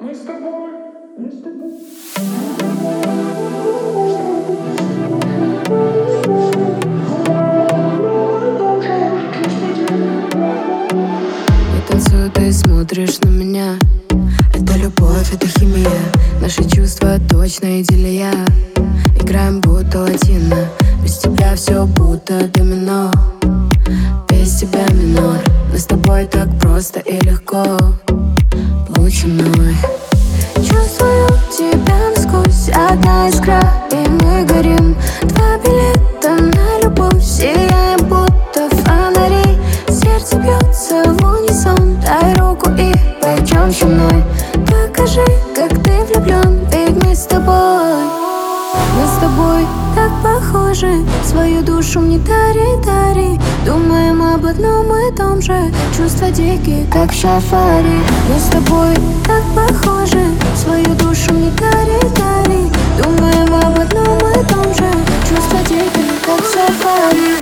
Мы с тобой, мы с тобой. Я танцую, ты смотришь на меня. Это любовь, это химия. Наши чувства точно идиллия. Играем будто латино. Без тебя все будто домино. Без тебя минор. Но с тобой так просто и легко. Будь со мной. Чувствую тебя насквозь. Одна искра, и мы горим. Два билета на любовь. Сияем будто фонари. Сердце бьется в унисон. Дай руку и пойдем со мной. Покажи, как ты влюблен. Ведь мы с тобой. Мы с тобой так похожи. Свою душу мне дари, дари. Думаем об одном и том же. Чувства дикие, как в сафари. Мы с тобой так похожи. Свою душу мне дари, дари. Думаем об одном и том же. Чувства дикие, как в сафари.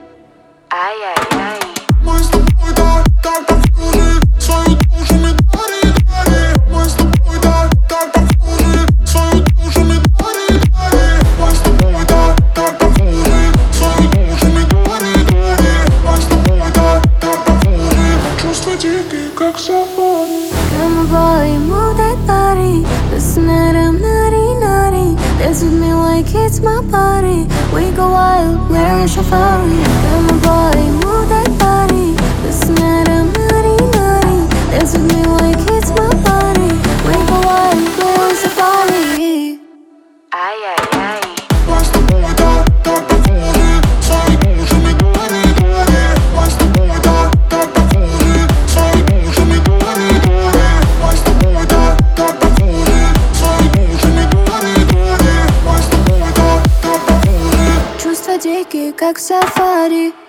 Ай-яй-яй. Мы с тобой так похожи. Свою душу мне дари, дари. Мы с тобой так похожи. Свою душу мне дари, дари. Мы с тобой так похожи. Свою душу мне дари, дари. Мы с тобой так похожи. Чувства дикие, как сафари. Come on boy, move that body. Listen to them naughty, naughty. Dance with me like it's my party. We go wild, we're in safari. Come on boy, move that body. Listen to them naughty, naughty. Dance with me like it's my party. We go wild, we're in safari. Ай-яй-яй. Мы с тобой так похожи. Свою душу мне дари, дари. Мы с тобой так похожи. Свою душу мне дари, дари. Мы с тобой так похожи. Свою душу мне дари, дари. Мы с тобой так похожи. Чувства дикие, как в сафари.